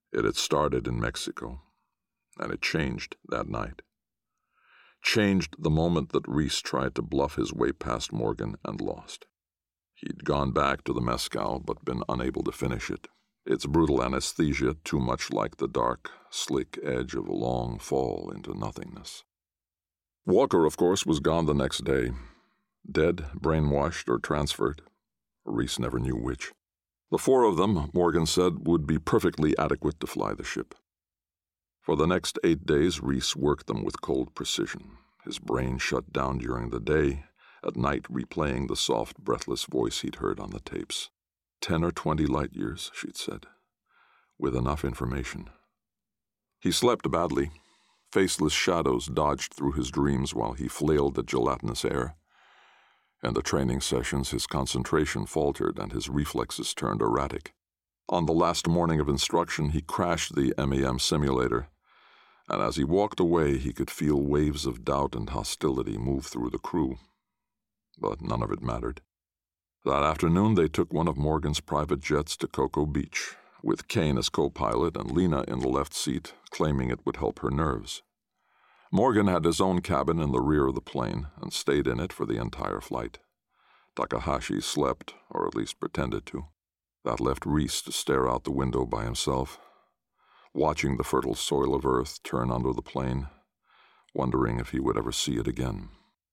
It had started in Mexico, and it changed that night. Changed the moment that Reese tried to bluff his way past Morgan and lost. He'd gone back to the mezcal but been unable to finish it, its brutal anesthesia too much like the dark, slick edge of a long fall into nothingness. Walker, of course, was gone the next day, dead, brainwashed, or transferred. Reese never knew which. The four of them, Morgan said, would be perfectly adequate to fly the ship. For the next 8 days, Reese worked them with cold precision, his brain shut down during the day, at night replaying the soft, breathless voice he'd heard on the tapes. 10 or 20 light years, she'd said, with enough information. He slept badly. Faceless shadows dodged through his dreams while he flailed at gelatinous air. In the training sessions, his concentration faltered and his reflexes turned erratic. On the last morning of instruction, he crashed the MEM simulator, and as he walked away, he could feel waves of doubt and hostility move through the crew. But none of it mattered. That afternoon, they took one of Morgan's private jets to Cocoa Beach, with Kane as co-pilot and Lena in the left seat, claiming it would help her nerves. Morgan had his own cabin in the rear of the plane and stayed in it for the entire flight. Takahashi slept, or at least pretended to. That left Reese to stare out the window by himself, watching the fertile soil of Earth turn under the plane, wondering if he would ever see it again.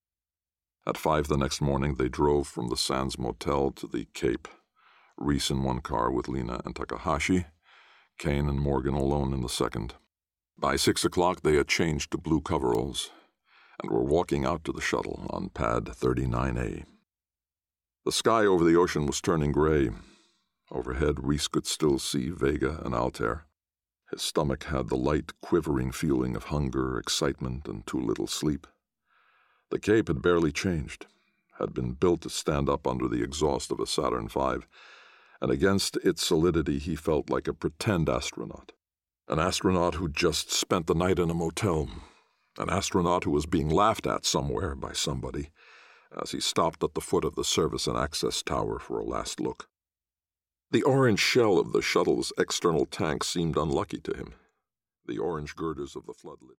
At 5 the next morning, they drove from the Sands Motel to the Cape, Reese in one car with Lena and Takahashi, Kane and Morgan alone in the second. By 6 o'clock, they had changed to blue coveralls and were walking out to the shuttle on pad 39A. The sky over the ocean was turning gray. Overhead, Reese could still see Vega and Altair. His stomach had the light, quivering feeling of hunger, excitement, and too little sleep. The Cape had barely changed, had been built to stand up under the exhaust of a Saturn V, and against its solidity he felt like a pretend astronaut. An astronaut who'd just spent the night in a motel. An astronaut who was being laughed at somewhere by somebody as he stopped at the foot of the service and access tower for a last look. The orange shell of the shuttle's external tank seemed unlucky to him. The orange girders of the floodlit